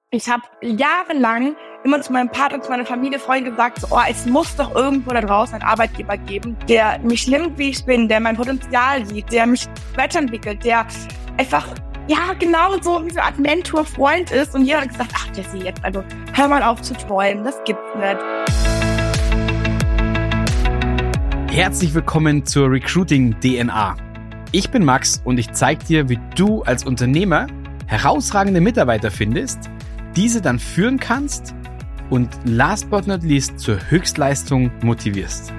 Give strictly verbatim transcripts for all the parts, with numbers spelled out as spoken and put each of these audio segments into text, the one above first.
Ich habe jahrelang immer zu meinem Partner, zu meiner Familie, Freunden gesagt, so, oh, es muss doch irgendwo da draußen einen Arbeitgeber geben, der mich nimmt, wie ich bin, der mein Potenzial sieht, der mich weiterentwickelt, der einfach, ja, genau so wie so eine Art Mentor, Freund ist. Und jeder hat gesagt, ach Jessie, jetzt, also hör mal auf zu träumen, das gibt's nicht. Herzlich willkommen zur Recruiting D N A. Ich bin Max und ich zeige dir, wie du als Unternehmer herausragende Mitarbeiter findest, diese dann führen kannst und last but not least zur Höchstleistung motivierst.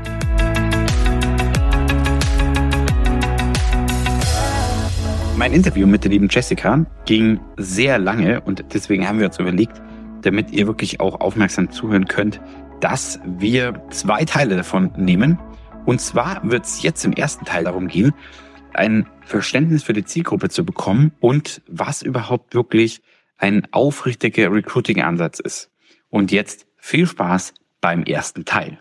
Mein Interview mit der lieben Jessica ging sehr lange und deswegen haben wir uns überlegt, damit ihr wirklich auch aufmerksam zuhören könnt, dass wir zwei Teile davon nehmen. Und zwar wird es jetzt im ersten Teil darum gehen, ein Verständnis für die Zielgruppe zu bekommen und was überhaupt wirklich ein aufrichtiger Recruiting-Ansatz ist. Und jetzt viel Spaß beim ersten Teil.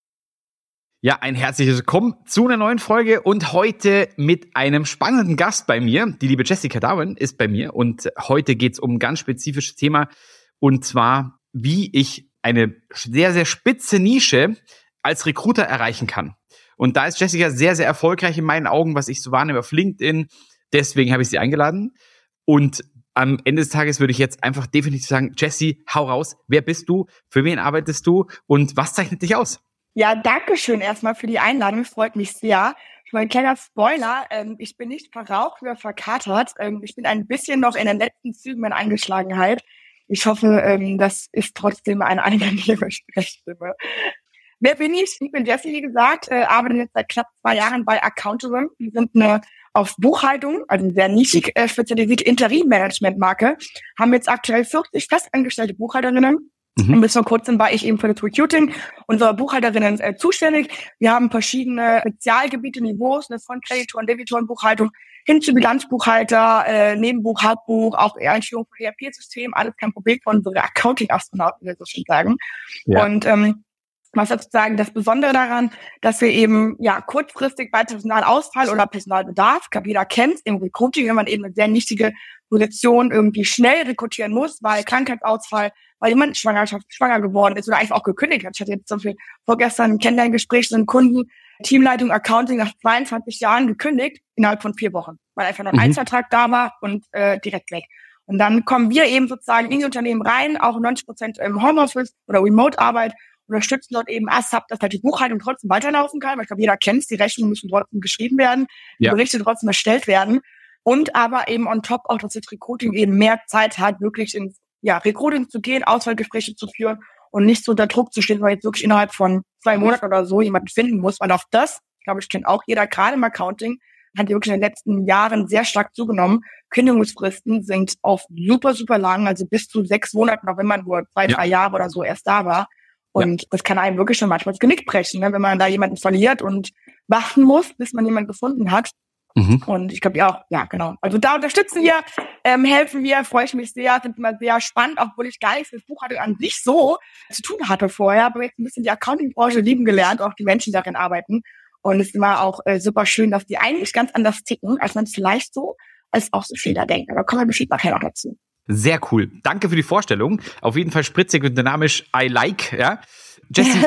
Ja, ein herzliches Willkommen zu einer neuen Folge und heute mit einem spannenden Gast bei mir. Die liebe Jessica Darwin ist bei mir und heute geht es um ein ganz spezifisches Thema und zwar, wie ich eine sehr, sehr spitze Nische als Recruiter erreichen kann. Und da ist Jessica sehr, sehr erfolgreich in meinen Augen, was ich so wahrnehme auf LinkedIn. Deswegen habe ich sie eingeladen. Und am Ende des Tages würde ich jetzt einfach definitiv sagen, Jessie, hau raus. Wer bist du? Für wen arbeitest du? Und was zeichnet dich aus? Ja, danke schön erstmal für die Einladung. Freut mich sehr. Schon mal ein kleiner Spoiler. Ähm, ich bin nicht verraucht oder verkatert. Ähm, ich bin ein bisschen noch in den letzten Zügen meiner Angeschlagenheit. Ich hoffe, ähm, das ist trotzdem eine angenehme Sprechstimme. Wer bin ich? Ich bin Jessie, wie gesagt, äh, arbeite jetzt seit knapp zwei Jahren bei Accountarum. Wir sind eine auf Buchhaltung, also sehr nischig äh, spezialisierte Interim-Management-Marke, haben jetzt aktuell vierzig festangestellte Buchhalterinnen. Mhm. Und bis vor kurzem war ich eben für das Recruiting unserer Buchhalterinnen äh, zuständig. Wir haben verschiedene Spezialgebiete, Niveaus, ne, von Kreditoren, Debitorenbuchhaltung hin zu Bilanzbuchhalter, äh, Nebenbuch, Hauptbuch, auch Einführung von E R P-Systemen, alles kein Problem für unsere Accounting-Astronauten, würde ich so schon sagen. Ja. Und ähm, was sozusagen das Besondere daran, dass wir eben ja kurzfristig bei Personalausfall oder Personalbedarf, jeder kennt im Recruiting, wenn man eben eine sehr nichtige Position irgendwie schnell rekrutieren muss, weil Krankheitsausfall, weil jemand Schwangerschaft schwanger geworden ist oder einfach auch gekündigt hat. Ich hatte jetzt zum Beispiel vorgestern ein Kennenlerngespräch mit einem Kunden, Teamleitung Accounting nach zweiundzwanzig Jahren gekündigt, innerhalb von vier Wochen, weil einfach noch ein mhm. Einzelvertrag da war und äh, direkt weg. Und dann kommen wir eben sozusagen in die Unternehmen rein, auch neunzig Prozent im Homeoffice oder Remote-Arbeit, unterstützen dort eben ASAP, dass halt die Buchhaltung trotzdem weiterlaufen kann, weil ich glaube, jeder kennt es, die Rechnungen müssen trotzdem geschrieben werden, die ja. Berichte trotzdem erstellt werden und aber eben on top auch, dass das Recruiting eben mehr Zeit hat, wirklich ins ja, Recruiting zu gehen, Auswahlgespräche zu führen und nicht so unter Druck zu stehen, weil jetzt wirklich innerhalb von zwei Monaten oder so jemanden finden muss, weil auf das, glaube ich, kennt auch jeder, gerade im Accounting, hat die wirklich in den letzten Jahren sehr stark zugenommen. Kündigungsfristen sind auf super, super lang, also bis zu sechs Monaten, auch wenn man nur zwei, ja. drei Jahre oder so erst da war. Und ja. das kann einem wirklich schon manchmal das Genick brechen, ne? Wenn man da jemanden verliert und warten muss, bis man jemanden gefunden hat. Mhm. Und ich glaube, ja, ja, genau. Also da unterstützen wir, ähm, helfen wir, freue ich mich sehr, sind immer sehr spannend, obwohl ich gar nicht für das Buchhaltung an sich so zu tun hatte vorher, aber jetzt ein bisschen die Accounting-Branche lieben gelernt, auch die Menschen, die darin arbeiten. Und es ist immer auch äh, super schön, dass die eigentlich ganz anders ticken, als man es vielleicht so als auch so viele denkt. Aber kommen wir bestimmt nachher noch dazu. Sehr cool. Danke für die Vorstellung. Auf jeden Fall spritzig und dynamisch. I like, ja. Jessie,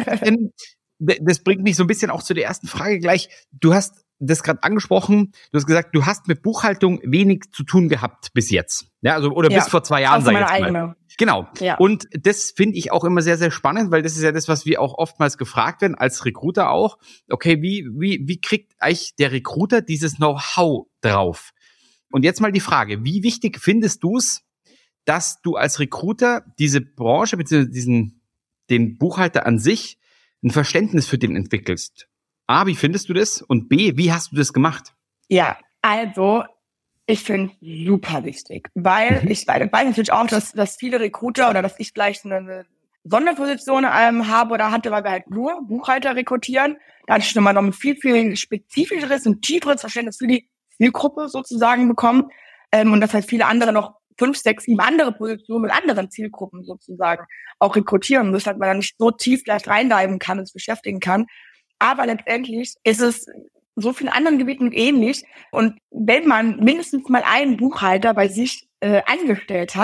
das bringt mich so ein bisschen auch zu der ersten Frage gleich. Du hast das gerade angesprochen. Du hast gesagt, du hast mit Buchhaltung wenig zu tun gehabt bis jetzt. Ja, also, oder ja, bis vor zwei Jahren, sag ich jetzt mal. Eigene. Genau. Ja. Und das finde ich auch immer sehr, sehr spannend, weil das ist ja das, was wir auch oftmals gefragt werden, als Recruiter auch. Okay, wie, wie, wie kriegt eigentlich der Recruiter dieses Know-how drauf? Und jetzt mal die Frage, wie wichtig findest du es, dass du als Recruiter diese Branche bzw. diesen den Buchhalter an sich ein Verständnis für den entwickelst? A, wie findest du das? Und B, wie hast du das gemacht? Ja, also ich finde es super wichtig, weil mhm. ich weiß natürlich auch, dass, dass viele Recruiter oder dass ich vielleicht eine Sonderposition ähm, habe oder hatte, weil wir halt nur Buchhalter rekrutieren. Da hatte ich nochmal noch ein viel, viel spezifischeres und tieferes Verständnis für die Zielgruppe sozusagen bekommen. Ähm, und dass halt viele andere noch fünf, sechs, sieben andere Positionen mit anderen Zielgruppen sozusagen auch rekrutieren müssen, dass man da nicht so tief gleich reindiven kann und es beschäftigen kann. Aber letztendlich ist es so vielen anderen Gebieten ähnlich. Und wenn man mindestens mal einen Buchhalter bei sich äh, angestellt hat,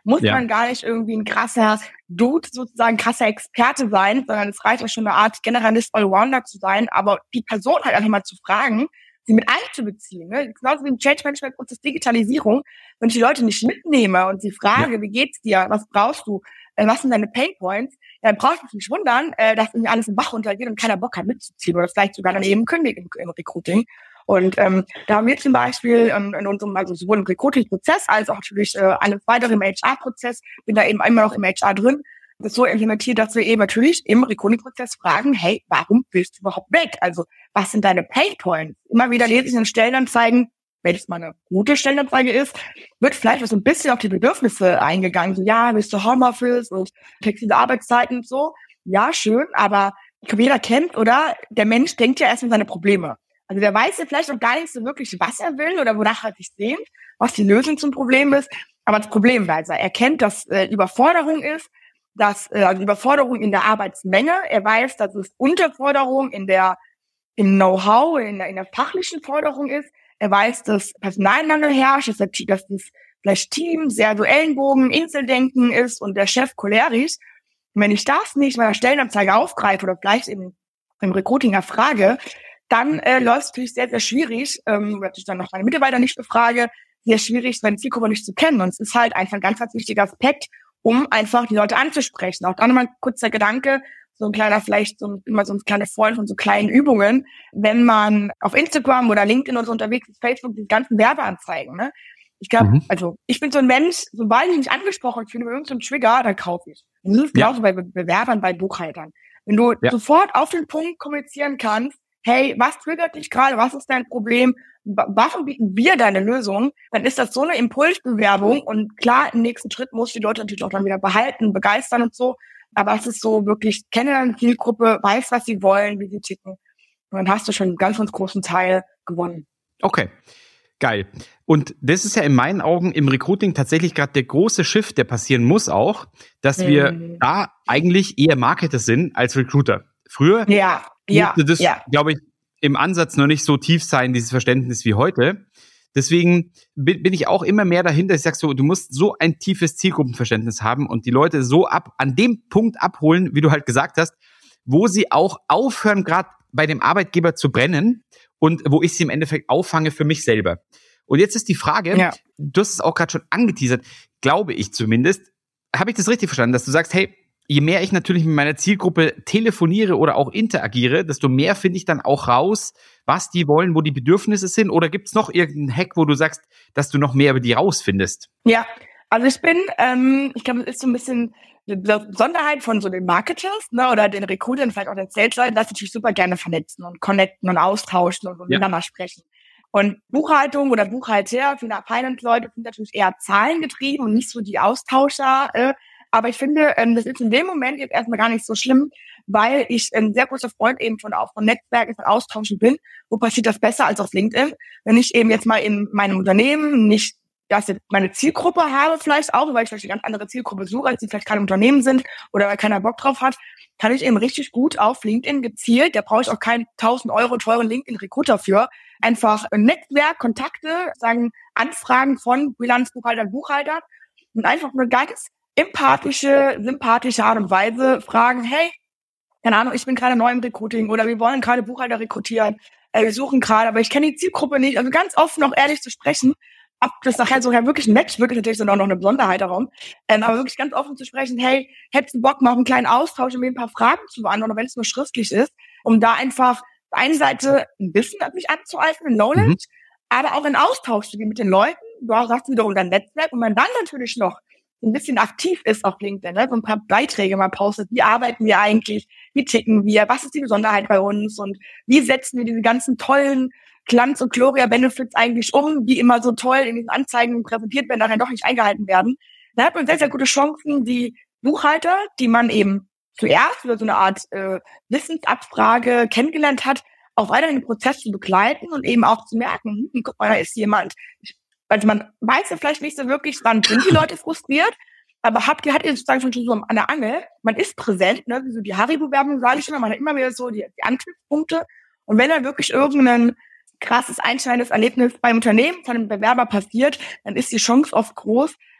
muss Ja. man gar nicht irgendwie ein krasser Dude, sozusagen krasser Experte sein, sondern es reicht auch schon eine Art Generalist Allrounder zu sein, aber die Person halt einfach mal zu fragen, sie mit einzubeziehen. Ne? Genauso wie im Change-Management-Prozess Digitalisierung, wenn ich die Leute nicht mitnehme und sie frage, ja. wie geht's dir, was brauchst du, äh, was sind deine Painpoints, ja, dann brauche ich mich nicht wundern, äh, dass irgendwie alles im Bach runtergeht und keiner Bock hat mitzuziehen oder vielleicht sogar dann eben kündigt im, im Recruiting. Und ähm, da haben wir zum Beispiel ähm, in unserem, also sowohl im Recruiting-Prozess als auch natürlich äh, alles weitere im H R-Prozess, bin da eben immer noch im H R drin, das so implementiert, dass wir eben natürlich im Recruiting-Prozess fragen, hey, warum willst du überhaupt weg? Also, was sind deine Painpoints? Immer wieder lese ich in den Stellenanzeigen, wenn es mal eine gute Stellenanzeige ist, wird vielleicht so ein bisschen auf die Bedürfnisse eingegangen. So, ja, willst du Homeoffice und flexible Arbeitszeiten und so? Ja, schön, aber ich glaube, jeder kennt, oder? Der Mensch denkt ja erst an seine Probleme. Also der weiß ja vielleicht auch gar nicht so wirklich, was er will oder wonach er sich sehnt, was die Lösung zum Problem ist. Aber das Problem weiß er. Er kennt, dass äh, Überforderung ist, dass äh, also Überforderung in der Arbeitsmenge. Er weiß, dass es Unterforderung in der im Know-how, in der, in der fachlichen Forderung ist. Er weiß, dass Personalmangel herrscht, dass, der, dass das vielleicht Team sehr so Ellenbogen, Inseldenken ist und der Chef cholerisch. Und wenn ich das nicht bei der Stellenanzeige aufgreife oder vielleicht eben im Recruiting erfrage, dann äh, läuft es natürlich sehr, sehr schwierig, ähm, wenn ich dann noch meine Mitarbeiter nicht befrage, sehr schwierig, meine Zielgruppe nicht zu kennen. Und es ist halt einfach ein ganz, ganz wichtiger Aspekt, um einfach die Leute anzusprechen. Auch dann nochmal kurz der Gedanke, so ein kleiner, vielleicht so ein, immer so ein kleiner Freund von so kleinen Übungen, wenn man auf Instagram oder LinkedIn oder so unterwegs ist, Facebook, die ganzen Werbeanzeigen, ne? Ich glaube, mhm. also ich bin so ein Mensch, sobald ich mich angesprochen fühle über irgendeinen Trigger, dann kaufe ich. Und das ist genauso ja. bei Bewerbern, bei Buchhaltern. Wenn du ja. sofort auf den Punkt kommunizieren kannst, hey, was triggert dich gerade, was ist dein Problem, warum bieten wir deine Lösung, dann ist das so eine Impulsbewerbung und klar, im nächsten Schritt musst du die Leute natürlich auch dann wieder behalten, begeistern und so, aber es ist so wirklich, kenne deine Zielgruppe, weiß, was sie wollen, wie sie ticken und dann hast du schon einen ganz, ganz großen Teil gewonnen. Okay, geil. Und das ist ja in meinen Augen im Recruiting tatsächlich gerade der große Shift, der passieren muss auch, dass mhm. wir da eigentlich eher Marketer sind als Recruiter. Früher ja. Ja, musste das, ja. glaube ich, im Ansatz noch nicht so tief sein, dieses Verständnis wie heute. Deswegen bin, bin ich auch immer mehr dahinter. Ich sag so, du musst so ein tiefes Zielgruppenverständnis haben und die Leute so ab an dem Punkt abholen, wie du halt gesagt hast, wo sie auch aufhören, gerade bei dem Arbeitgeber zu brennen und wo ich sie im Endeffekt auffange für mich selber. Und jetzt ist die Frage, ja. du hast es auch gerade schon angeteasert, glaube ich zumindest, habe ich das richtig verstanden, dass du sagst, hey, je mehr ich natürlich mit meiner Zielgruppe telefoniere oder auch interagiere, desto mehr finde ich dann auch raus, was die wollen, wo die Bedürfnisse sind. Oder gibt es noch irgendeinen Hack, wo du sagst, dass du noch mehr über die rausfindest? Ja, also ich bin, ähm, ich glaube, das ist so ein bisschen die Besonderheit von so den Marketers, ne, oder den Recruitern, vielleicht auch den Sales-Leuten, dass sie natürlich super gerne vernetzen und connecten und austauschen und miteinander ja. sprechen. Und Buchhaltung oder Buchhalter, viele Finance-Leute sind natürlich eher zahlengetrieben und nicht so die Austauscher, äh, aber ich finde, ähm, das ist in dem Moment jetzt erstmal gar nicht so schlimm, weil ich ein sehr großer Freund eben von auch von Netzwerken, von Austauschen bin. Wo passiert das besser als auf LinkedIn? Wenn ich eben jetzt mal in meinem Unternehmen nicht dass ich meine Zielgruppe habe vielleicht auch, weil ich vielleicht eine ganz andere Zielgruppe suche, als die vielleicht keine Unternehmen sind oder weil keiner Bock drauf hat, kann ich eben richtig gut auf LinkedIn gezielt, da brauche ich auch keinen tausend Euro teuren LinkedIn-Recruiter für, einfach ein Netzwerk, Kontakte, sagen Anfragen von Bilanzbuchhaltern, Buchhaltern und einfach eine ganz empathische, sympathische Art und Weise fragen, hey, keine Ahnung, ich bin gerade neu im Recruiting oder wir wollen gerade Buchhalter rekrutieren, äh, wir suchen gerade, aber ich kenne die Zielgruppe nicht, also ganz offen auch ehrlich zu sprechen, ob das nachher sogar wirklich ein Match wird, ist natürlich dann auch noch eine Besonderheit darum, ähm, aber wirklich ganz offen zu sprechen, hey, hättest du Bock mal auf einen kleinen Austausch, um mir ein paar Fragen zu beantworten, wenn es nur schriftlich ist, um da einfach auf der einen Seite ein Wissen an mich anzueignen, Knowledge, mhm. aber auch in Austausch zu gehen mit den Leuten, du hast wiederum dein Netzwerk und man dann natürlich noch ein bisschen aktiv ist auf LinkedIn, ne? So ein paar Beiträge mal postet, wie arbeiten wir eigentlich, wie ticken wir, was ist die Besonderheit bei uns und wie setzen wir diese ganzen tollen Glanz- und Gloria-Benefits eigentlich um, die immer so toll in diesen Anzeigen präsentiert werden, nachher doch nicht eingehalten werden. Da hat man sehr, sehr gute Chancen, die Buchhalter, die man eben zuerst über so eine Art äh, Wissensabfrage kennengelernt hat, auch weiter in den Prozess zu begleiten und eben auch zu merken, hm, guck mal, da ist jemand. Also man weiß ja vielleicht nicht so wirklich, wann sind die Leute frustriert, aber habt ihr, hat ihr sozusagen schon so an der Angel, man ist präsent, ne, wie so die Haribo-Werbung sage ich immer, man hat immer wieder so die, die Anknüpfpunkte und wenn da wirklich irgendein krasses, einschneidendes Erlebnis beim Unternehmen von einem Bewerber passiert, dann ist die Chance oft groß,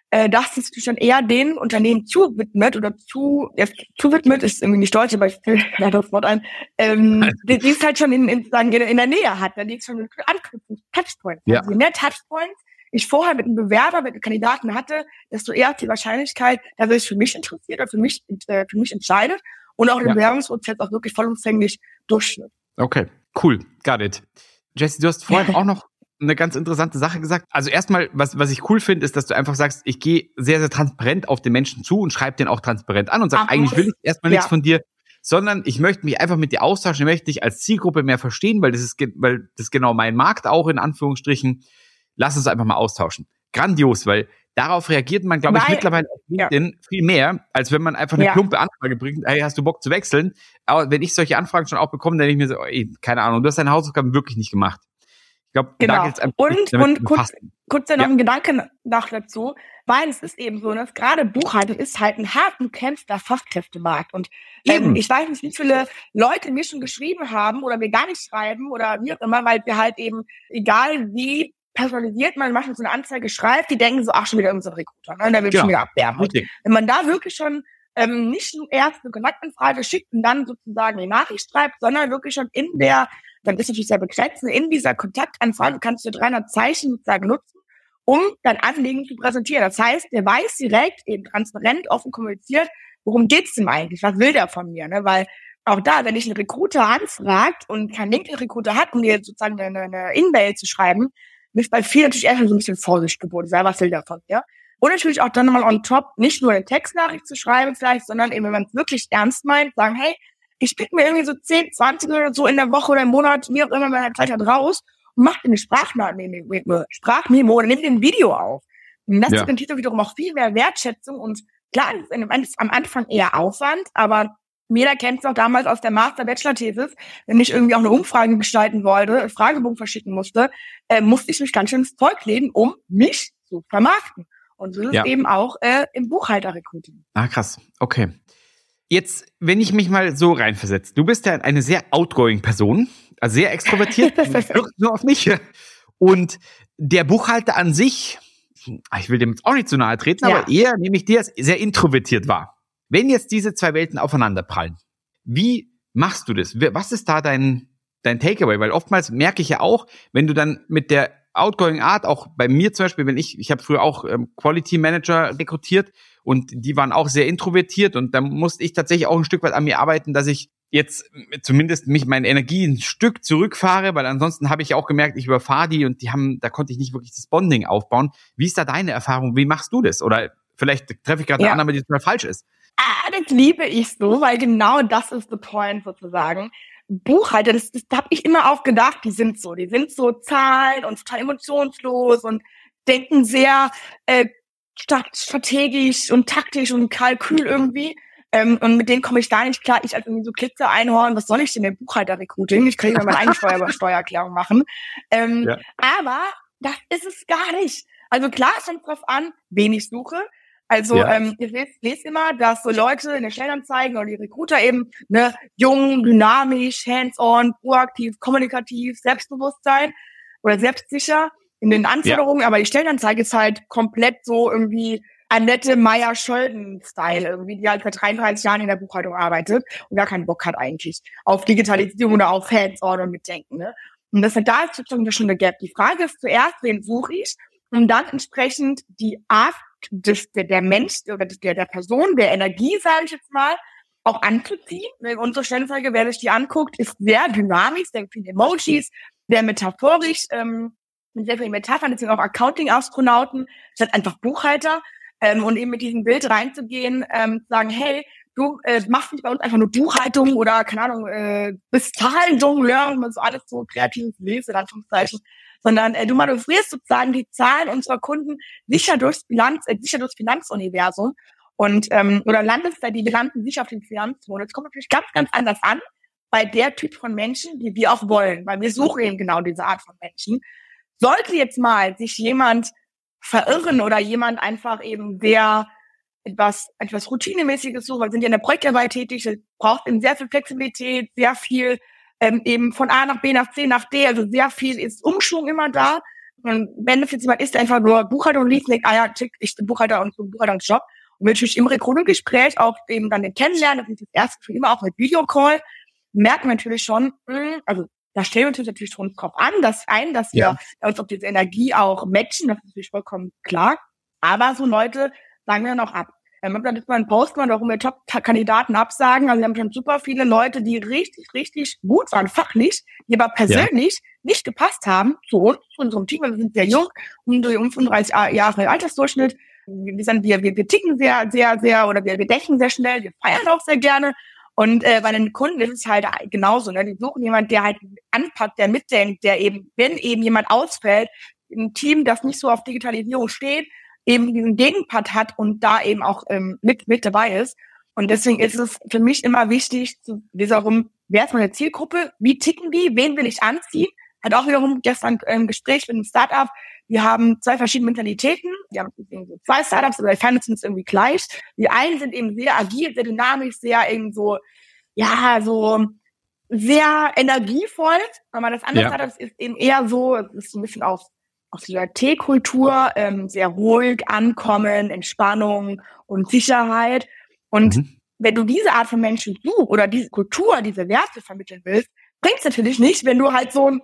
äh, dass es sich dann eher den Unternehmen zuwidmet oder zu, ja, zuwidmet ist irgendwie nicht deutsch, aber ich will ja das Wort ein, ähm, die, die es halt schon in, in, sagen, in der Nähe hat, die es schon in Anknüpfung, Touchpoints. Ja. Also je mehr Touchpoints ich vorher mit einem Bewerber, mit einem Kandidaten hatte, desto eher ist die Wahrscheinlichkeit, dass er sich für mich interessiert oder für mich, äh, für mich entscheidet und auch den Ja. Bewerbungsprozess auch wirklich vollumfänglich durchführt. Okay, cool, got it. Jessie, du hast vorhin auch noch eine ganz interessante Sache gesagt. Also erstmal, was was ich cool finde, ist, dass du einfach sagst, ich gehe sehr, sehr transparent auf den Menschen zu und schreibe den auch transparent an und sag, Ach, eigentlich will ich erstmal ja. nichts von dir, sondern ich möchte mich einfach mit dir austauschen, ich möchte dich als Zielgruppe mehr verstehen, weil das ist, ge- weil das ist genau mein Markt auch in Anführungsstrichen. Lass uns einfach mal austauschen. Grandios, weil darauf reagiert man, glaube ich, Weil- mittlerweile auf LinkedIn viel mehr, als wenn man einfach eine Ja. plumpe Anfrage bringt, hey, hast du Bock zu wechseln? Aber wenn ich solche Anfragen schon auch bekomme, dann denke ich mir so, ey, keine Ahnung, du hast deine Hausaufgaben wirklich nicht gemacht. Ich glaube, da Genau. geht's einfach Und, nicht damit und zu kurz, befassen. kurz ja noch Ja. ein Gedanke noch dazu, weil es ist eben so, dass gerade Buchhaltung ist halt ein hart umkämpfter Fachkräftemarkt. Und ähm, Eben. ich weiß nicht, wie viele Leute mir schon geschrieben haben oder mir gar nicht schreiben oder wie auch immer, weil wir halt eben, egal wie personalisiert man manchmal so eine Anzeige schreibt, die denken so, ach, schon wieder irgendein Recruiter, ne? Der will Genau. schon wieder abwerben. Und Richtig. wenn man da wirklich schon ähm, nicht nur erst eine Kontaktanfrage schickt und dann sozusagen die Nachricht schreibt, sondern wirklich schon in der, dann ist natürlich sehr begrenzt, in dieser Kontaktanfrage kannst du dreihundert Zeichen sozusagen nutzen, um dein Anliegen zu präsentieren. Das heißt, der weiß direkt, eben transparent, offen kommuniziert, worum geht's denn eigentlich? Was will der von mir? Ne? Weil auch da, wenn ich einen Recruiter anfragt und keinen LinkedIn-Recruiter hat, um dir sozusagen eine, eine E-Mail zu schreiben, ist bei vielen natürlich erstmal so ein bisschen Vorsicht geboten. Sei, was will der von dir? Und natürlich auch dann nochmal on top, nicht nur eine Textnachricht zu schreiben vielleicht, sondern eben, wenn man es wirklich ernst meint, sagen, hey, ich pick mir irgendwie so zehn, zwanzig oder so in der Woche oder im Monat, wie auch immer, meine Zeit hat raus und mach dir eine Sprachmemo, Sprachmemo oder nimm dir ein Video auf. Und das Ja. garantiert wiederum auch viel mehr Wertschätzung und klar, es ist am Anfang eher Aufwand, aber jeder kennt es auch damals aus der Master-Bachelor-Thesis, wenn ich irgendwie auch eine Umfrage gestalten wollte, einen Fragebogen verschicken musste, äh, musste ich mich ganz schön ins Zeug legen, um mich zu vermarkten. Und so ist Ja. es eben auch äh, im Buchhalter-Recruiting. Ah, krass. Okay. Jetzt, wenn ich mich mal so reinversetze, du bist ja eine sehr outgoing Person, also sehr extrovertiert, wirkt nur auf mich. Und der Buchhalter an sich, ich will dem jetzt auch nicht zu nahe treten, Ja. aber eher, nämlich der sehr introvertiert war. Wenn jetzt diese zwei Welten aufeinanderprallen, wie machst du das? Was ist da dein, dein Takeaway? Weil oftmals merke ich ja auch, wenn du dann mit der outgoing Art, auch bei mir zum Beispiel, wenn ich, ich habe früher auch ähm, Quality Manager rekrutiert und die waren auch sehr introvertiert und da musste ich tatsächlich auch ein Stück weit an mir arbeiten, dass ich jetzt zumindest mich meine Energie ein Stück zurückfahre, weil ansonsten habe ich auch gemerkt, ich überfahre die und die haben, da konnte ich nicht wirklich das Bonding aufbauen. Wie ist da deine Erfahrung? Wie machst du das? Oder vielleicht treffe ich gerade Ja. eine Annahme, die total falsch ist. Ah, das liebe ich so, weil genau das ist the point sozusagen. Buchhalter, das, das habe ich immer auch gedacht, die sind so, die sind so Zahlen und total emotionslos und denken sehr äh, strategisch und taktisch und Kalkül irgendwie. Ähm, und mit denen komme ich gar nicht klar. Ich als irgendwie so Klitze-Einhorn, was soll ich denn im Buchhalter-Recruiting? Ich kann ja meine eigene Steuer Steuererklärung machen. Ähm, Ja. Aber das ist es gar nicht. Also klar, es kommt drauf an, wen ich suche. Also Ja. ähm, ich lese, lese immer, dass so Leute in den Stellenanzeigen oder die Recruiter eben ne jung, dynamisch, hands-on, proaktiv, kommunikativ, Selbstbewusstsein oder selbstsicher in den Anforderungen, aber die Stellenanzeige ist halt komplett so irgendwie Annette Meyer-Scholden-Style irgendwie, die halt seit dreiunddreißig Jahren in der Buchhaltung arbeitet und gar keinen Bock hat eigentlich auf Digitalisierung oder auf Hands-on und Mitdenken. Ne? Und das da ist sozusagen schon eine Gap. Die Frage ist zuerst, wen suche ich, um dann entsprechend die Art des, der, der Mensch oder der, der Person, der Energie, sage ich jetzt mal, auch anzuziehen. Unsere Stellenanzeige, wer sich die anguckt, ist sehr dynamisch, sehr viele Emojis, sehr metaphorisch, ähm, mit sehr vielen Metaphern, das sind auch Accounting-Astronauten, statt einfach Buchhalter, ähm, und eben mit diesem Bild reinzugehen, ähm, sagen, hey, du äh, machst nicht bei uns einfach nur Buchhaltung oder, keine Ahnung, äh, bis Zahlenjongleur, wenn man so alles so kreatives liest, in Anführungszeichen, sondern äh, du manövrierst sozusagen die Zahlen unserer Kunden sicher durchs Bilanz, äh, sicher durchs Finanzuniversum und ähm, oder landest da die Bilanzen sicher auf den Finanzmodus. Das kommt natürlich ganz, ganz anders an bei der Typ von Menschen, die wir auch wollen, weil wir suchen eben genau diese Art von Menschen. Sollte jetzt mal sich jemand verirren oder jemand einfach eben sehr etwas etwas Routinemäßiges suchen, weil wir sind ja in der Projektarbeit tätig, es braucht eben sehr viel Flexibilität, sehr viel ähm, eben von A nach B nach C nach D, also sehr viel ist Umschwung immer da. Und wenn das jetzt jemand ist, der einfach nur Buchhaltung liest, denkt, ah ja, ich bin Buchhalter und so ein Buchhaltungsjob, und will natürlich im Recruiting-Gespräch auch eben dann den kennenlernen, das ist das erste für immer auch mit Videocall, merken wir natürlich schon, also da stellen wir uns natürlich schon drauf an, dass ein, dass wir ja. uns auf diese Energie auch matchen, das ist natürlich vollkommen klar. Aber so Leute sagen wir dann auch ab. Ähm, dann ist mal ein Post, warum wir Top-Kandidaten absagen. Also wir haben schon super viele Leute, die richtig, richtig gut waren, fachlich, die aber persönlich ja. nicht gepasst haben zu uns, zu unserem Team. Wir sind sehr jung, um die fünfunddreißig Jahre Altersdurchschnitt. Wir, sind, wir, wir, wir ticken sehr, sehr, sehr, oder wir, wir denken sehr schnell, wir feiern auch sehr gerne. Und äh, bei den Kunden ist es halt genauso. Ne? Die suchen jemanden, der halt anpackt, der mitdenkt, der eben, wenn eben jemand ausfällt, ein Team, das nicht so auf Digitalisierung steht, eben diesen Gegenpart hat und da eben auch ähm, mit mit dabei ist. Und deswegen ist es für mich immer wichtig, zu wiederum, wer ist meine Zielgruppe, wie ticken die, wen will ich anziehen? Hat auch wiederum gestern ein ähm, Gespräch mit einem Startup. Wir haben zwei verschiedene Mentalitäten. Wir haben so zwei Startups, aber die fanden uns irgendwie gleich. Die einen sind eben sehr agil, sehr dynamisch, sehr eben so, ja, so sehr energievoll. Aber das andere ja. Startup ist eben eher so, es ist so ein bisschen auf aus dieser T-Kultur, ähm, sehr ruhig, Ankommen, Entspannung und Sicherheit. Und mhm. wenn du diese Art von Menschen suchst oder diese Kultur, diese Werte vermitteln willst, bringt's natürlich nicht, wenn du halt so ein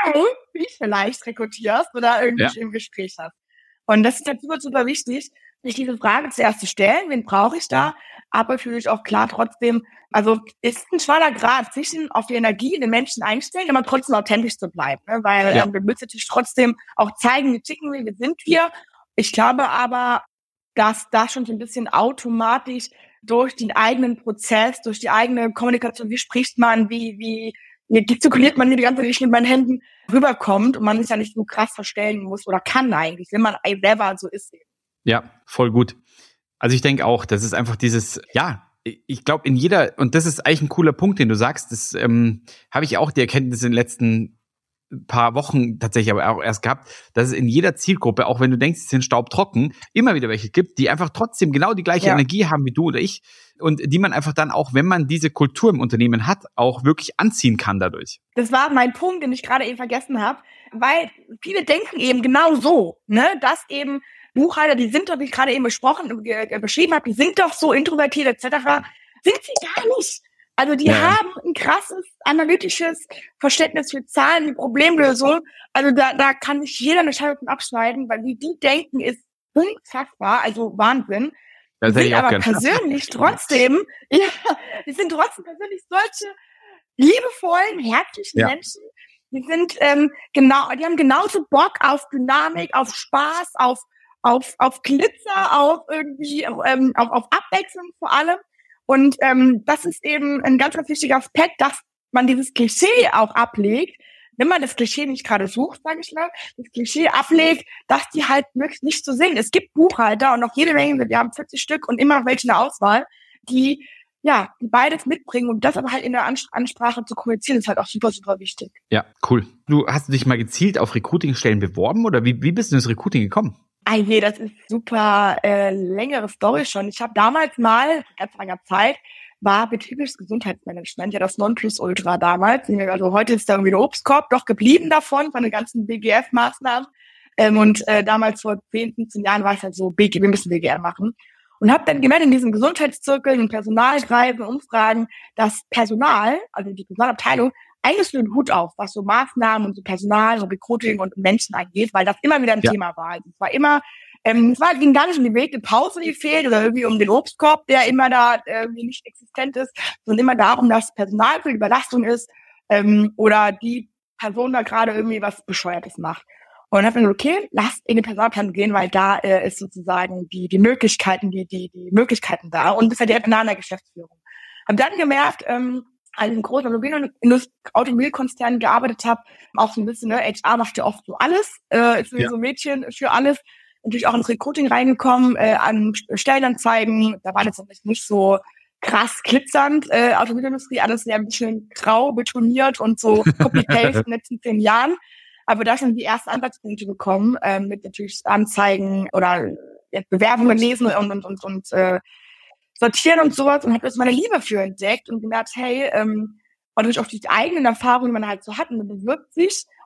wie ich vielleicht rekrutierst oder irgendwie ja. im Gespräch hast. Und das ist halt super, super wichtig, sich diese Frage zuerst zu stellen, wen brauche ich da? Aber natürlich auch klar trotzdem, also ist ein schmaler Grad zwischen auf die Energie in den Menschen einstellen, aber trotzdem authentisch zu bleiben, ne? Weil ja. ähm, wir müssen natürlich trotzdem auch zeigen, wie ticken wir, wie sind wir. Ich glaube aber, dass das schon so ein bisschen automatisch durch den eigenen Prozess, durch die eigene Kommunikation, wie spricht man, wie wie wie gestikuliert man hier die ganze Zeit mit meinen Händen rüberkommt und man sich ja nicht so krass verstellen muss oder kann eigentlich, wenn man selber so ist. Ja, voll gut. Also ich denke auch, das ist einfach dieses, ja, ich glaube in jeder, und das ist eigentlich ein cooler Punkt, den du sagst, das ähm, habe ich auch die Erkenntnis in den letzten paar Wochen tatsächlich aber auch erst gehabt, dass es in jeder Zielgruppe, auch wenn du denkst, sie sind staubtrocken, immer wieder welche gibt, die einfach trotzdem genau die gleiche ja. Energie haben wie du oder ich und die man einfach dann auch, wenn man diese Kultur im Unternehmen hat, auch wirklich anziehen kann dadurch. Das war mein Punkt, den ich gerade eben vergessen habe, weil viele denken eben genau so, ne, dass eben Buchhalter, die sind doch, wie ich gerade eben besprochen, äh, beschrieben habe, die sind doch so introvertiert et cetera. Sind sie gar nicht. Also die ja. haben ein krasses analytisches Verständnis für Zahlen, die Problemlösung. Also da, da kann sich jeder eine Scheibe von abschneiden, weil wie die denken, ist unfassbar, also Wahnsinn. Das die sind aber gern. persönlich trotzdem, ja, die sind trotzdem persönlich solche liebevollen, herzlichen ja. Menschen. Die sind ähm, genau, die haben genauso Bock auf Dynamik, auf Spaß, auf auf auf Glitzer, auf irgendwie ähm, auf, auf Abwechslung vor allem. Und ähm, das ist eben ein ganz, ganz wichtiger Aspekt, dass man dieses Klischee auch ablegt, wenn man das Klischee nicht gerade sucht, sage ich mal, das Klischee ablegt, dass die halt wirklich nicht so sind. Es gibt Buchhalter und noch jede Menge, wir haben vierzig Stück und immer welche in der Auswahl, die ja die beides mitbringen und das aber halt in der Ansprache zu kommunizieren, ist halt auch super, super wichtig. Ja, cool. Du hast dich mal gezielt auf Recruiting-Stellen beworben oder wie, wie bist du ins Recruiting gekommen? Ah je, das ist super äh, längere Story schon. Ich habe damals mal, ganz langer Zeit, war betriebliches Gesundheitsmanagement, ja das Nonplusultra damals. Also heute ist da irgendwie der Obstkorb doch geblieben davon, von den ganzen B G F-Maßnahmen. Ähm, und äh, damals vor zehn, fünfzehn Jahren war es halt so, B G, wir müssen B G R machen. Und habe dann gemerkt in diesen Gesundheitszirkeln und Personalkreisen, Umfragen, dass Personal, also die Personalabteilung, eigentlich so einen Hut auf, was so Maßnahmen und so Personal, so Recruiting und Menschen angeht, weil das immer wieder ein ja. Thema war. Also es war immer, ähm, es war, ging gar nicht um die Weg, die Pause, die fehlt, oder irgendwie um den Obstkorb, der immer da irgendwie nicht existent ist, sondern immer darum, dass Personal für die Überlastung ist ähm, oder die Person da gerade irgendwie was Bescheuertes macht. Und dann hat man gesagt, okay, lasst in den Personalplan gehen, weil da äh, ist sozusagen die die Möglichkeiten, die die die Möglichkeiten da und das ist ja direkt nah an der Geschäftsführung. Hab dann gemerkt, ähm, als ich in großen Automobilkonzernen gearbeitet habe, auch so ein bisschen, ne, H R macht ja oft so alles, äh, ist ja. so Mädchen für alles, natürlich auch ins Recruiting reingekommen, äh, an Stellenanzeigen, da war das nicht so krass glitzernd, äh, Automobilindustrie, alles sehr ein bisschen grau betoniert und so Copy-Paste in den letzten zehn Jahren. Aber da schon die ersten Ansatzpunkte bekommen, äh, mit natürlich Anzeigen oder äh, Bewerbungen lesen und und und, und äh, sortieren und sowas und habe jetzt meine Liebe für entdeckt und gemerkt, hey, ähm, und durch auch die eigenen Erfahrungen, die man halt so hat, und man bewirbt sich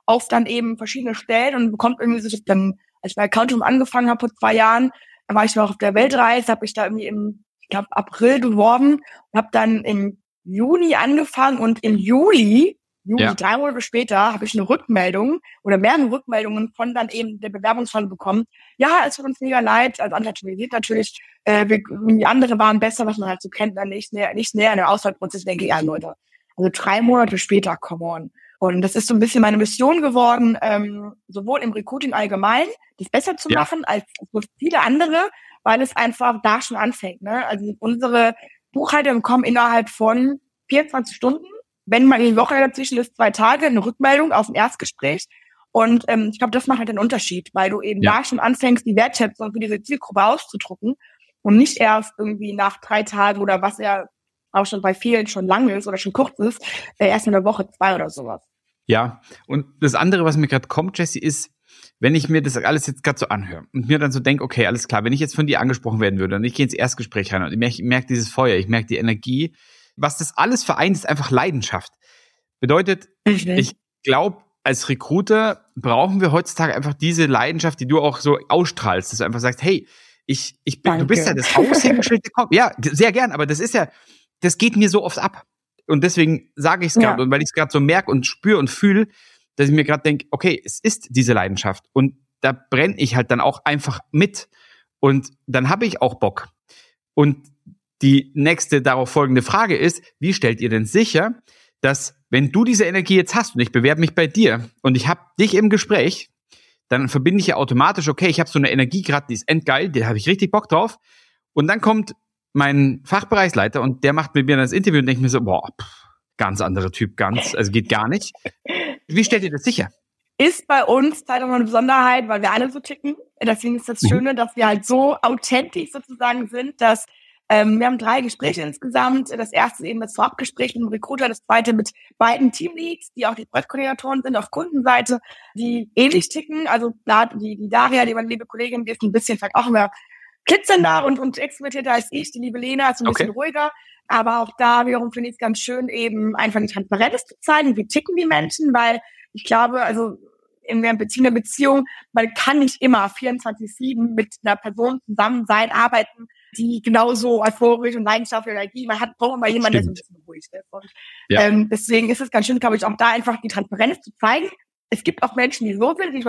auf dann eben verschiedene Stellen und bekommt irgendwie so dann, als ich bei Accountum angefangen habe vor zwei Jahren, da war ich noch auf der Weltreise, habe ich da irgendwie im, ich glaube, April beworben und habe dann im Juni angefangen und im Juli, Juli, ja. drei Monate später, habe ich eine Rückmeldung oder mehrere Rückmeldungen von dann eben der Bewerbungsphase bekommen. Ja, es tut uns mega leid, also andere natürlich, äh, wir, die andere waren besser, was man halt so kennt, dann nicht näher, nicht näher in der Auswahlprozess, denke ich, ja, Leute. Also drei Monate später, come on. Und das ist so ein bisschen meine Mission geworden, ähm, sowohl im Recruiting allgemein, das besser zu machen, ja. als für viele andere, weil es einfach da schon anfängt. Ne? Also unsere Buchhalter bekommen innerhalb von vierundzwanzig Stunden, wenn mal die Woche dazwischen ist, zwei Tage, eine Rückmeldung auf ein Erstgespräch. Und ähm, ich glaube, das macht halt den Unterschied, weil du eben ja. da schon anfängst, die Wertschätzung für diese Zielgruppe auszudrucken und nicht erst irgendwie nach drei Tagen oder was ja auch schon bei vielen schon lang ist oder schon kurz ist, äh, erst in der Woche zwei oder sowas. Ja, und das andere, was mir gerade kommt, Jessie, ist, wenn ich mir das alles jetzt gerade so anhöre und mir dann so denke, okay, alles klar, wenn ich jetzt von dir angesprochen werden würde und ich gehe ins Erstgespräch rein und ich merke, merke dieses Feuer, ich merke die Energie, was das alles vereint, ist einfach Leidenschaft. Bedeutet, ich, ich glaube, als Recruiter brauchen wir heutzutage einfach diese Leidenschaft, die du auch so ausstrahlst, dass du einfach sagst, hey, ich, ich bin, du bist ja das Aushängeschild. Ja, sehr gern, aber das ist ja, das geht mir so oft ab. Und deswegen sage ich es gerade, ja. und weil ich es gerade so merke und spüre und fühle, dass ich mir gerade denke, okay, es ist diese Leidenschaft und da brenne ich halt dann auch einfach mit und dann habe ich auch Bock. Und die nächste darauf folgende Frage ist, wie stellt ihr denn sicher, dass wenn du diese Energie jetzt hast und ich bewerbe mich bei dir und ich habe dich im Gespräch, dann verbinde ich ja automatisch, okay, ich habe so eine Energie gerade, die ist endgeil, da habe ich richtig Bock drauf und dann kommt mein Fachbereichsleiter und der macht mit mir das Interview und denkt mir so, boah, pff, ganz anderer Typ, ganz, also geht gar nicht. Wie stellt ihr das sicher? Ist bei uns halt auch noch eine Besonderheit, weil wir alle so ticken. Deswegen ist das Schöne, dass wir halt so authentisch sozusagen sind, dass ähm, wir haben drei Gespräche insgesamt. Das erste eben das Vorabgespräch mit dem Recruiter, das zweite mit beiden Teamleads, die auch die Projektkoordinatoren sind auf Kundenseite, die ähnlich ticken. Also die, die Daria, die meine liebe Kollegin, die ist ein bisschen vielleicht auch immer kitzender und, und extrovertierter als ich. Die liebe Lena ist ein okay. bisschen ruhiger. Aber auch da wiederum finde ich es ganz schön, eben einfach die Transparenz zu zeigen, wie ticken die Menschen, weil ich glaube, also in einer Beziehung, in einer Beziehung, man kann nicht immer vierundzwanzig sieben mit einer Person zusammen sein, arbeiten, die genauso euphorisch und leidenschaftlich Energie, man hat, braucht immer jemanden, der so ein bisschen ruhig ist. Und ja. ähm, deswegen ist es ganz schön, glaube ich, auch da einfach die Transparenz zu zeigen. Es gibt auch Menschen, die so sind, die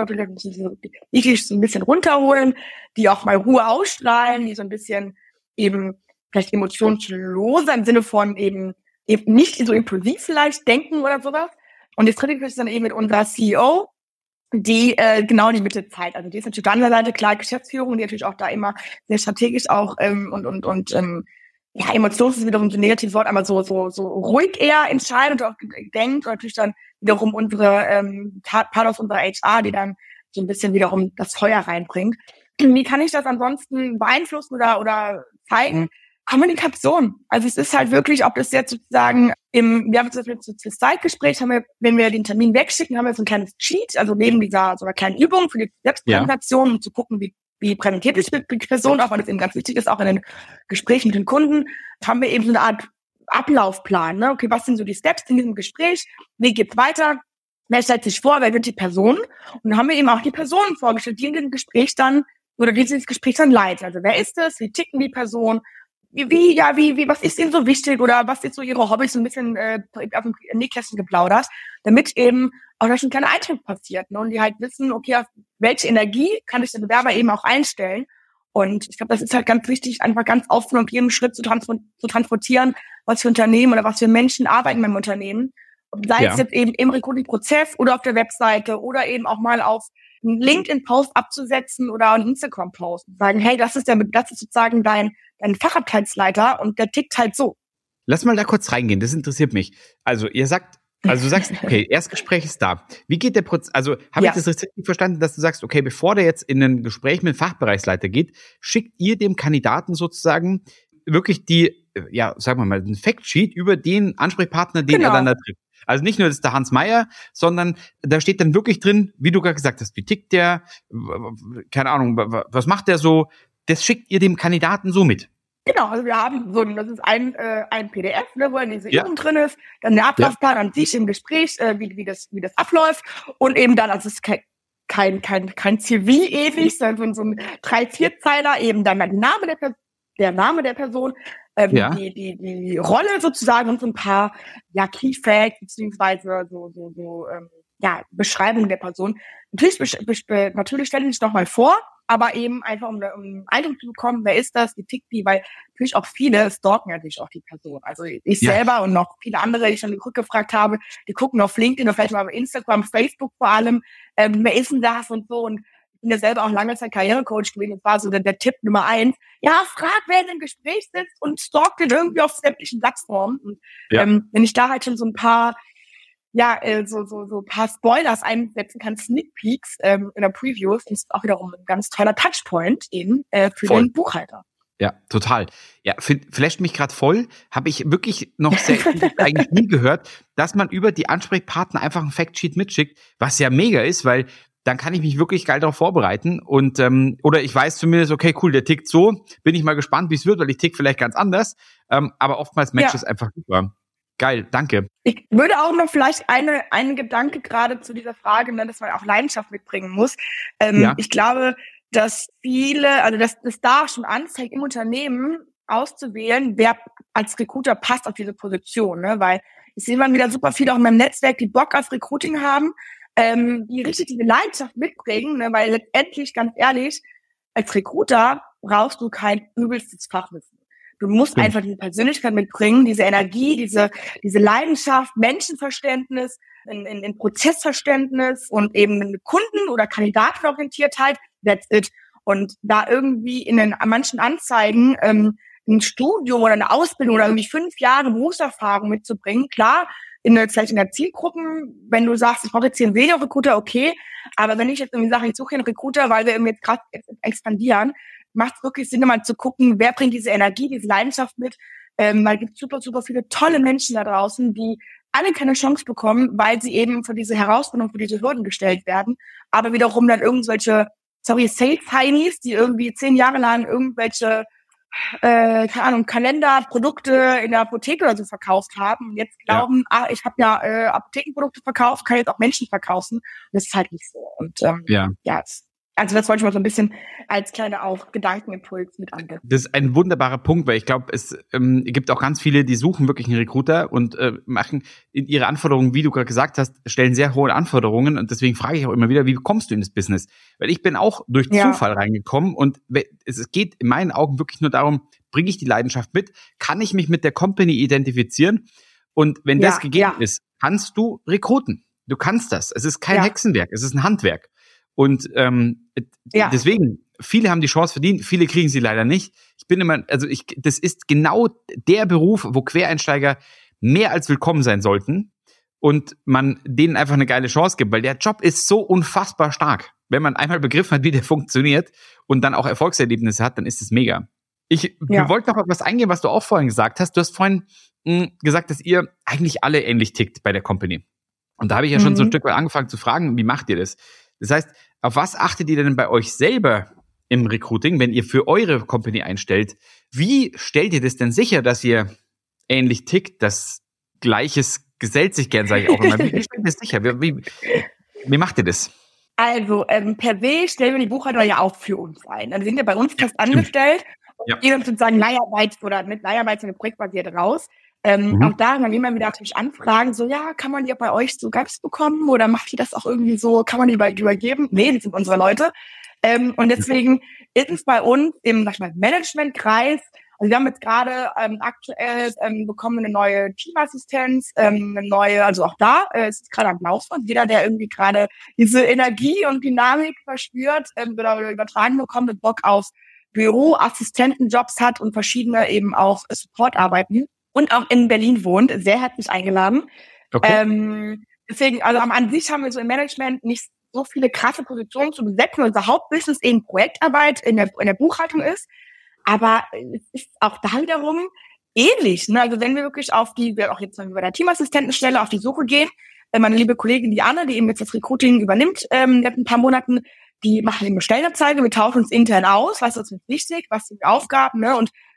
sich so ein bisschen runterholen, die auch mal Ruhe ausstrahlen, die so ein bisschen eben vielleicht emotionsloser im Sinne von eben, eben nicht so impulsiv vielleicht denken oder sowas. Und das dritte ist dann eben mit unserer C E O, die äh, genau die Mitte zeigt. Also die ist natürlich auf der anderen Seite klar Geschäftsführung, die natürlich auch da immer sehr strategisch auch ähm, und und und ähm, ja, emotions ist wiederum so ein negatives Wort, aber so so so ruhig eher entscheidet und auch denkt. Und natürlich dann wiederum unsere ähm, Part aus unserer H R, die dann so ein bisschen wiederum das Feuer reinbringt. Wie kann ich das ansonsten beeinflussen oder oder zeigen? Kommunikation. Also es ist halt wirklich, ob das jetzt sozusagen im, wir haben jetzt das, das Zeitgespräch, haben wir, wenn wir den Termin wegschicken, haben wir so ein kleines Cheat, also neben dieser so einer kleinen Übung für die Selbstpräsentation, ja. um zu gucken, wie wie präsentiert sich die Person, auch weil das eben ganz wichtig ist, auch in den Gesprächen mit den Kunden, haben wir eben so eine Art Ablaufplan. Ne? Okay, was sind so die Steps in diesem Gespräch? Wie geht's weiter? Wer stellt sich vor? Wer wird die Person? Und dann haben wir eben auch die Personen vorgestellt, die in diesem Gespräch dann, oder die dieses Gespräch dann leiten. Also wer ist es? Wie ticken die Person? Wie, wie, ja, wie, wie, was ist ihnen so wichtig oder was ist so ihre Hobbys, so ein bisschen äh, auf dem Nähkästchen geplaudert, damit eben auch da schon ein kleiner Eintritt passiert, ne? Und die halt wissen, okay, auf welche Energie kann sich der Bewerber eben auch einstellen. Und ich glaube, das ist halt ganz wichtig, einfach ganz offen und jedem Schritt zu, trans- zu transportieren, was für Unternehmen oder was für Menschen arbeiten beim Unternehmen. Sei ja. es jetzt eben im Recruiting-Prozess oder auf der Webseite oder eben auch mal auf einen LinkedIn-Post abzusetzen oder einen Instagram-Post. Sagen, hey, das ist der, das ist sozusagen dein, dein Fachabteilsleiter und der tickt halt so. Lass mal da kurz reingehen, das interessiert mich. Also ihr sagt, also du sagst, okay, Erstgespräch ist da. Wie geht der Prozess, also habe ja. ich das richtig verstanden, dass du sagst, okay, bevor der jetzt in ein Gespräch mit dem Fachbereichsleiter geht, schickt ihr dem Kandidaten sozusagen wirklich die, ja, sagen wir mal, ein Factsheet über den Ansprechpartner, den genau. er dann da trifft. Also nicht nur das ist der Hans Meyer, sondern da steht dann wirklich drin, wie du gerade gesagt hast, wie tickt der, keine Ahnung, was macht der so, das schickt ihr dem Kandidaten so mit. Genau, also wir haben so ein, das ist ein, äh, ein P D F, ne, wo dann diese Ja. Übung drin ist, dann der Ablaufplan an sich im Gespräch, äh, wie, wie das, wie das abläuft und eben dann, also es ist kein, kein, kein, kein C V ewig, sondern so ein drei, vier Zeiler, eben dann der Name der Person, der Name der Person, ähm, Ja. die, die, die Rolle sozusagen und so ein paar, ja, Key Facts, beziehungsweise so, so, so, ähm, ja, Beschreibung der Person. Natürlich, besch- besch- natürlich stelle ich es nochmal vor, aber eben einfach, um, um einen Eindruck zu bekommen, wer ist das, wie tickt die, weil natürlich auch viele stalken natürlich auch die Person. Also ich Ja. selber und noch viele andere, die ich schon rückgefragt habe, die gucken auf LinkedIn oder vielleicht mal auf Instagram, Facebook vor allem, ähm, wer ist denn das und so. Und ich bin ja selber auch lange Zeit Karrierecoach gewesen. Das war so der, der Tipp Nummer eins. Ja, frag, wer in dem Gespräch sitzt und stalkt den irgendwie auf sämtlichen Plattformen. Und Ja. ähm, wenn ich da halt schon so ein paar ja, äh, so, so, so ein paar Spoilers einsetzen kann, Sneak Peeks ähm, in der Preview, ist auch wiederum ein ganz toller Touchpoint eben äh, für Voll. den Buchhalter. Ja, total. Ja, f- flasht mich gerade voll. Habe ich wirklich noch sehr eigentlich nie gehört, dass man über die Ansprechpartner einfach ein Factsheet mitschickt, was ja mega ist, weil dann kann ich mich wirklich geil darauf vorbereiten und ähm, oder ich weiß zumindest, okay, cool, der tickt so, bin ich mal gespannt, wie es wird, weil ich tick vielleicht ganz anders, ähm, aber oftmals matcht Ja. es einfach super. Geil, danke. Ich würde auch noch vielleicht eine, einen Gedanke gerade zu dieser Frage, ne, dass man auch Leidenschaft mitbringen muss. Ähm, Ja. Ich glaube, dass viele, also dass das da schon anzeigt, im Unternehmen auszuwählen, wer als Recruiter passt auf diese Position, ne? Weil ich sehe mal wieder super viele auch in meinem Netzwerk, die Bock auf Recruiting haben, ähm, die richtig diese Leidenschaft mitbringen, ne? Weil letztendlich, ganz ehrlich, als Recruiter brauchst du kein übelstes Fachwissen. Du musst Stimmt. einfach diese Persönlichkeit mitbringen, diese Energie, diese diese Leidenschaft, Menschenverständnis, in, in, in Prozessverständnis und eben eine Kunden- oder Kandidatenorientiertheit. That's it. Und da irgendwie in den manchen Anzeigen ähm, ein Studium oder eine Ausbildung oder irgendwie fünf Jahre Berufserfahrung mitzubringen, klar, in der, vielleicht in der Zielgruppen, wenn du sagst, ich brauche jetzt hier einen Senior-Recruiter, okay, aber wenn ich jetzt irgendwie sage, ich suche einen Recruiter, weil wir eben jetzt gerade expandieren, macht es wirklich Sinn, mal zu gucken, wer bringt diese Energie, diese Leidenschaft mit. Ähm, weil es gibt super, super viele tolle Menschen da draußen, die alle keine Chance bekommen, weil sie eben für diese Herausforderung, für diese Hürden gestellt werden, aber wiederum dann irgendwelche, sorry, Sales-Heinis, die irgendwie zehn Jahre lang irgendwelche, äh, keine Ahnung, Kalender, Produkte in der Apotheke oder so verkauft haben und jetzt glauben, ah, ich habe ja äh, Apothekenprodukte verkauft, kann jetzt auch Menschen verkaufen. Und das ist halt nicht so. Und ähm, Ja. ja, es, also das wollte ich mal so ein bisschen als kleiner auch Gedankenimpuls mit angeben. Das ist ein wunderbarer Punkt, weil ich glaube, es ähm, gibt auch ganz viele, die suchen wirklich einen Recruiter und äh, machen in ihre Anforderungen, wie du gerade gesagt hast, stellen sehr hohe Anforderungen und deswegen frage ich auch immer wieder, wie kommst du in das Business? Weil ich bin auch durch Ja. Zufall reingekommen und es geht in meinen Augen wirklich nur darum, bringe ich die Leidenschaft mit, kann ich mich mit der Company identifizieren und wenn Ja, das gegeben ja. ist, kannst du rekruten. Du kannst das. Es ist kein Ja. Hexenwerk, es ist ein Handwerk. Und ähm, Ja. deswegen, viele haben die Chance verdient, viele kriegen sie leider nicht. Ich bin immer, also ich, das ist genau der Beruf, wo Quereinsteiger mehr als willkommen sein sollten und man denen einfach eine geile Chance gibt, weil der Job ist so unfassbar stark. Wenn man einmal begriffen hat, wie der funktioniert und dann auch Erfolgserlebnisse hat, dann ist es mega. Ich Ja. wir wollten noch etwas eingehen, was du auch vorhin gesagt hast. Du hast vorhin mh, gesagt, dass ihr eigentlich alle ähnlich tickt bei der Company. Und da habe ich ja schon so ein Mhm. Stück weit angefangen zu fragen, wie macht ihr das? Das heißt, auf was achtet ihr denn bei euch selber im Recruiting, wenn ihr für eure Company einstellt? Wie stellt ihr das denn sicher, dass ihr ähnlich tickt, dass Gleiches gesellt sich gern, sage ich auch immer. Wie, wie stellt ihr das sicher? Wie, wie, wie macht ihr das? Also, ähm, per se stellen wir die Buchhalter ja auch für uns ein. Dann sind wir bei uns fest angestellt und Ja. gehen dann sozusagen Leiharbeit oder mit Leiharbeit sind wir projektbasiert raus. Ähm, Mhm. Auch da dann immer wieder natürlich Anfragen, so, ja, kann man die bei euch so Gaps bekommen oder macht ihr das auch irgendwie so, kann man die bei, übergeben? Nee, das sind unsere Leute. Ähm, und deswegen ist es bei uns im, sag ich mal, Managementkreis, also wir haben jetzt gerade ähm, aktuell ähm, bekommen eine neue Teamassistenz, ähm, eine neue, also auch da, äh, es ist gerade am Laufen. Jeder, der irgendwie gerade diese Energie und Dynamik verspürt ähm, oder übertragen bekommt und Bock auf Büroassistentenjobs hat und verschiedene eben auch Supportarbeiten und auch in Berlin wohnt, sehr herzlich eingeladen. Okay. Ähm, deswegen, also am an sich haben wir so im Management nicht so viele krasse Positionen zu besetzen. Unser Hauptbusiness eben Projektarbeit in der, in der Buchhaltung ist. Aber es ist auch da wiederum ähnlich. Ne? Also wenn wir wirklich auf die, wir auch jetzt bei der Teamassistentenstelle auf die Suche gehen, äh, meine liebe Kollegin, die Anne, die eben jetzt das Recruiting übernimmt, ähm, seit ein paar Monaten, die machen eben Stellenanzeige, wir tauschen uns intern aus, was ist uns wichtig, was sind die Aufgaben, ne? Und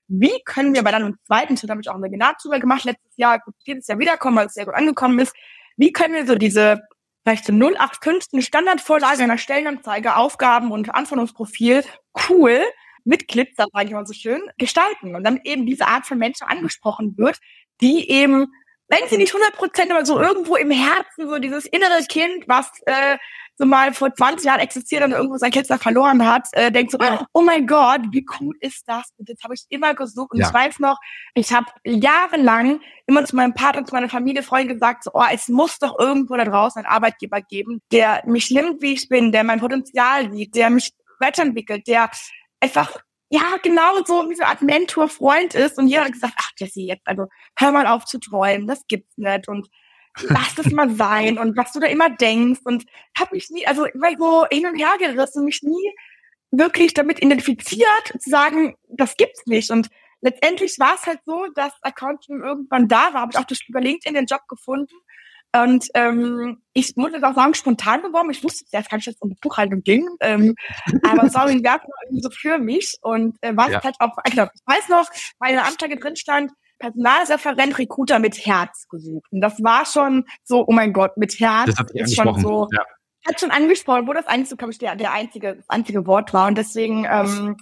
wie können wir bei dann im zweiten Schritt, habe ich auch ein Webinar drüber gemacht, letztes Jahr, gut, dieses Jahr wiederkommen, weil es sehr gut angekommen ist, wie können wir so diese vielleicht so null acht fünfzehn Standardvorlage einer Stellenanzeige, Aufgaben und Anforderungsprofil cool mit Glitzer, sage ich mal so schön, gestalten und damit eben diese Art von Menschen angesprochen wird, die eben, wenn sie nicht hundert Prozent, aber so irgendwo im Herzen so dieses innere Kind, was äh, so mal vor zwanzig Jahren existiert und irgendwo sein Glitzer verloren hat, äh, denkt so, oh mein Gott, wie cool ist das? Und das habe ich immer gesucht. Und ja. ich weiß noch, ich habe jahrelang immer zu meinem Partner, zu meiner Familie, Freunden gesagt, so, oh, es muss doch irgendwo da draußen einen Arbeitgeber geben, der mich nimmt, wie ich bin, der mein Potenzial sieht, der mich weiterentwickelt, der einfach, ja, genau so wie so eine Art Mentor, Freund ist. Und jeder hat gesagt, ach Jessie, jetzt, also hör mal auf zu träumen, das gibt's nicht. Und lass das mal sein und was du da immer denkst und hab mich nie, also ich war so hin und her gerissen, mich nie wirklich damit identifiziert, zu sagen, das gibt's nicht. Und letztendlich war es halt so, dass Accounting irgendwann da war, habe ich auch durch über LinkedIn den Job gefunden und ähm, ich muss jetzt auch sagen, spontan beworben. Ich wusste erst gar nicht, dass es um Buchhaltung ging, ähm, aber es war irgendwie so für mich und äh, war es ja. halt auch, ich glaube, ich weiß noch, weil in der Anzeige drin stand, Personalreferent, Recruiter mit Herz gesucht. Und das war schon so, oh mein Gott, mit Herz. Das hat ist schon so, ja. hat schon angesprochen, wo das eigentlich so, glaube ich, der, der einzige, das einzige Wort war. Und deswegen, ähm,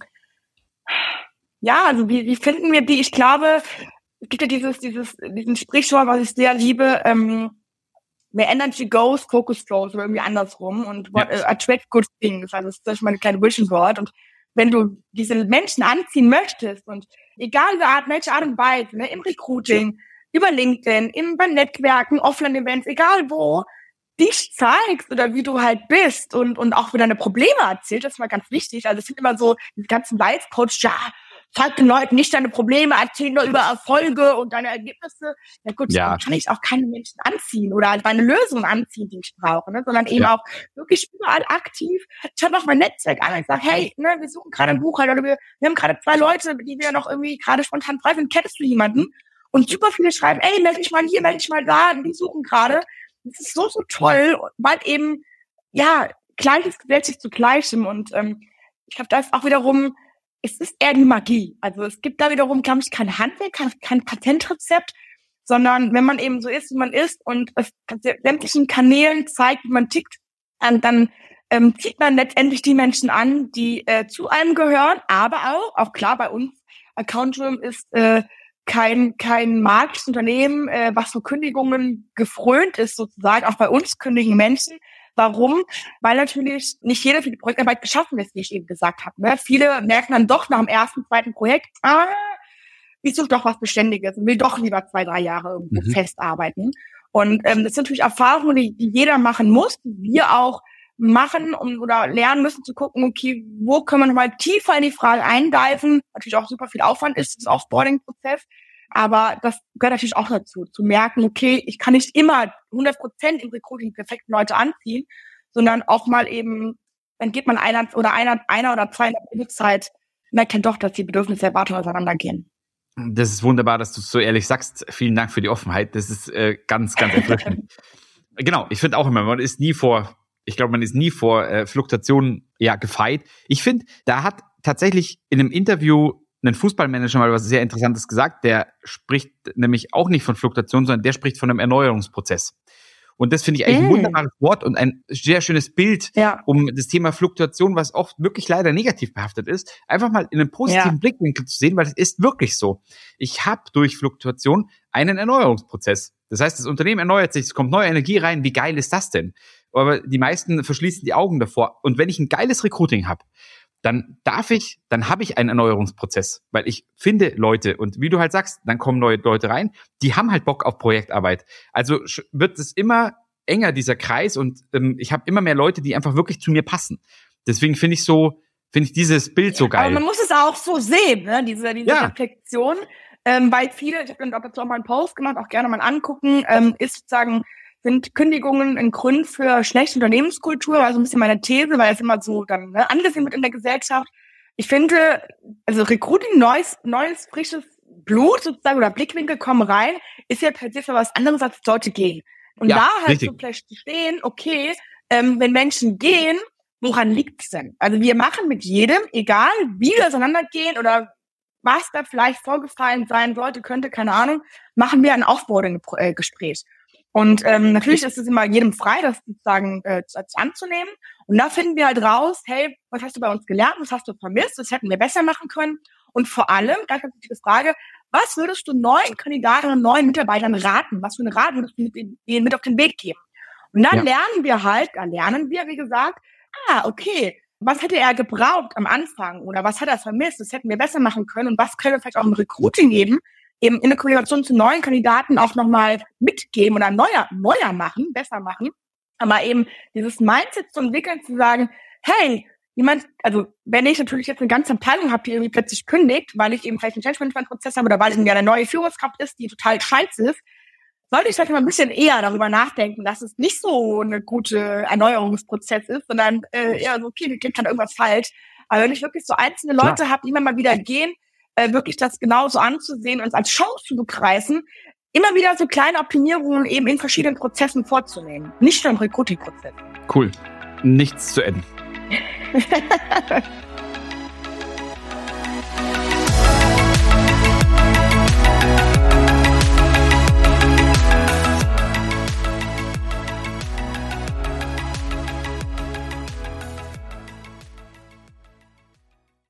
ja, also wie, wie finden wir die? Ich glaube, es gibt ja dieses, dieses, diesen Sprichwort, was ich sehr liebe, ähm, where energy goes, focus goes, oder irgendwie andersrum. Und what, ja. uh, attract good things. Also das ist zum Beispiel meine kleine Vision Board. Und wenn du diese Menschen anziehen möchtest und egal welche Art, welche Art und Weise, ne, im Recruiting, über LinkedIn, im, bei Netzwerken, Offline-Events, egal wo, dich zeigst oder wie du halt bist und, und auch wieder deine Probleme erzählst, das ist mal ganz wichtig. Also es sind immer so die ganzen Life-Coach, ja, zeig den Leuten nicht deine Probleme, erzähl nur über Erfolge und deine Ergebnisse. Ja gut, ja. dann kann ich auch keine Menschen anziehen oder meine Lösungen anziehen, die ich brauche, ne? sondern eben ja. auch wirklich überall aktiv. Schaut noch mein Netzwerk an. Ich sage, hey, ne, wir suchen gerade einen Buchhalter oder wir, wir haben gerade zwei Leute, die wir noch irgendwie gerade spontan frei sind. Kennst du jemanden? Und super viele schreiben, ey, melde dich mal hier, melde dich mal da, die suchen gerade. Das ist so, so toll, weil eben, ja, Gleiches gesellt sich zu Gleichem und ähm, ich glaube, da ist auch wiederum, es ist eher die Magie. Also es gibt da wiederum, glaube ich, kein Handwerk, kein, kein Patentrezept, sondern wenn man eben so ist, wie man ist und auf sämtlichen Kanälen zeigt, wie man tickt, dann, dann ähm, zieht man letztendlich die Menschen an, die äh, zu einem gehören, aber auch, auch klar bei uns, Accountroom ist äh, kein kein Marktunternehmen, äh, was so Kündigungen gefrönt ist sozusagen. Auch bei uns kündigen Menschen. Warum? Weil natürlich nicht jeder für die Projektarbeit geschaffen ist, wie ich eben gesagt habe. Ne? Viele merken dann doch nach dem ersten, zweiten Projekt, ah, ich suche doch was Beständiges und will doch lieber zwei, drei Jahre irgendwo mhm. festarbeiten. Und ähm, das sind natürlich Erfahrungen, die, die jeder machen muss, die wir auch machen um, oder lernen müssen zu gucken, okay, wo können wir nochmal tiefer in die Frage eindeifen? Natürlich auch super viel Aufwand ist, das Offboarding-Prozess. Aber das gehört natürlich auch dazu, zu merken, okay, ich kann nicht immer hundert Prozent im Recruiting perfekten Leute anziehen, sondern auch mal eben, dann geht man einer oder einer, einer oder zwei in der Probezeit, merkt dann doch, dass die Bedürfnisse Erwartungen auseinandergehen. Das ist wunderbar, dass du es so ehrlich sagst. Vielen Dank für die Offenheit. Das ist äh, ganz, ganz erfrischend. Genau, ich finde auch immer, man ist nie vor, ich glaube, man ist nie vor äh, Fluktuationen ja gefeit. Ich finde, da hat tatsächlich in einem Interview ein Fußballmanager mal was sehr Interessantes gesagt, der spricht nämlich auch nicht von Fluktuation, sondern der spricht von einem Erneuerungsprozess. Und das finde ich eigentlich mm. ein wunderbares Wort und ein sehr schönes Bild, ja. um das Thema Fluktuation, was oft wirklich leider negativ behaftet ist, einfach mal in einem positiven ja. Blickwinkel zu sehen, weil es ist wirklich so. Ich habe durch Fluktuation einen Erneuerungsprozess. Das heißt, das Unternehmen erneuert sich, es kommt neue Energie rein. Wie geil ist das denn? Aber die meisten verschließen die Augen davor. Und wenn ich ein geiles Recruiting habe, dann darf ich, dann habe ich einen Erneuerungsprozess, weil ich finde Leute und wie du halt sagst, dann kommen neue Leute rein, die haben halt Bock auf Projektarbeit. Also wird es immer enger, dieser Kreis und ähm, ich habe immer mehr Leute, die einfach wirklich zu mir passen. Deswegen finde ich so, finde ich dieses Bild so geil. Aber man muss es auch so sehen, ne? diese, diese ja. Reflexion, ähm, weil viele, ich habe dazu auch mal einen Post gemacht, auch gerne mal angucken, ähm, ist sozusagen, sind Kündigungen ein Grund für schlechte Unternehmenskultur, also ein bisschen meine These, weil es immer so dann ne, angesehen wird in der Gesellschaft. Ich finde, also Recruiting, neues, neues, frisches Blut sozusagen oder Blickwinkel kommen rein, ist ja tatsächlich was anderes, als es sollte gehen. Und ja, da halt richtig. So vielleicht zu stehen, okay, ähm, wenn Menschen gehen, woran liegt es denn? Also wir machen mit jedem, egal wie wir auseinandergehen oder was da vielleicht vorgefallen sein sollte, könnte, keine Ahnung, machen wir ein Offboarding-Gespräch. Und ähm, natürlich ist es immer jedem frei, das sozusagen äh, anzunehmen. Und da finden wir halt raus, hey, was hast du bei uns gelernt, was hast du vermisst, das hätten wir besser machen können. Und vor allem, ganz, ganz wichtige Frage, was würdest du neuen Kandidaten und neuen Mitarbeitern raten? Was für einen Rat würdest du ihnen mit auf den Weg geben? Und dann ja. lernen wir halt, dann lernen wir, wie gesagt, ah, okay, was hätte er gebraucht am Anfang oder was hat er vermisst, das hätten wir besser machen können und was können wir vielleicht auch im Recruiting geben, eben in der Kommunikation zu neuen Kandidaten auch nochmal mitgeben oder neuer, neuer machen, besser machen. Aber eben dieses Mindset zu entwickeln, zu sagen, hey, jemand, also wenn ich natürlich jetzt eine ganze Abteilung habe, die irgendwie plötzlich kündigt, weil ich eben vielleicht einen Change-Management-Prozess habe oder weil es irgendwie eine neue Führungskraft ist, die total scheiße ist, sollte ich vielleicht mal ein bisschen eher darüber nachdenken, dass es nicht so eine gute Erneuerungsprozess ist, sondern äh, eher so, okay, wir geht dann irgendwas falsch. Aber wenn ich wirklich so einzelne Leute habe, die immer mal wieder gehen, äh, wirklich das genauso anzusehen und als Chance zu begreifen, immer wieder so kleine Optimierungen eben in verschiedenen Prozessen vorzunehmen. Nicht nur im Recruiting-Prozess. Cool. Nichts zu enden.